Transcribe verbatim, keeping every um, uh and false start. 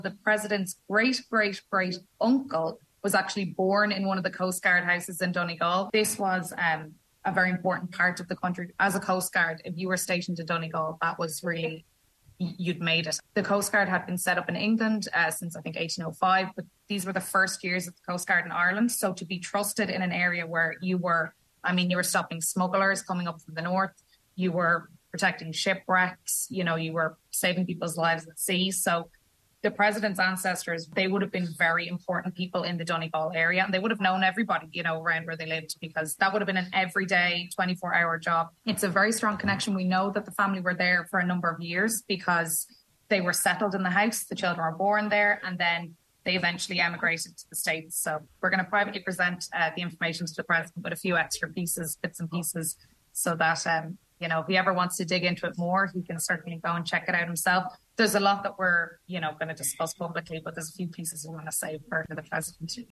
The president's great, great, great uncle was actually born in one of the Coast Guard houses in Donegal. This was um, a very important part of the country. As a Coast Guard, if you were stationed in Donegal, that was really, you'd made it. The Coast Guard had been set up in England uh, since, I think, eighteen oh five, but these were the first years of the Coast Guard in Ireland. So to be trusted in an area where you were, I mean, you were stopping smugglers coming up from the north, you were protecting shipwrecks, you know, you were saving people's lives at sea. So the president's ancestors, they would have been very important people in the Donegal area, and they would have known everybody, you know, around where they lived, because that would have been an everyday twenty-four hour job. It's a very strong connection. We know that the family were there for a number of years because they were settled in the house. The children were born there, and then they eventually emigrated to the States. So we're going to privately present uh, the information to the president with a few extra pieces, bits and pieces, so that, um, you know, if he ever wants to dig into it more, he can certainly go and check it out himself. There's a lot that we're, you know, going to discuss publicly, but there's a few pieces we want to save for the president.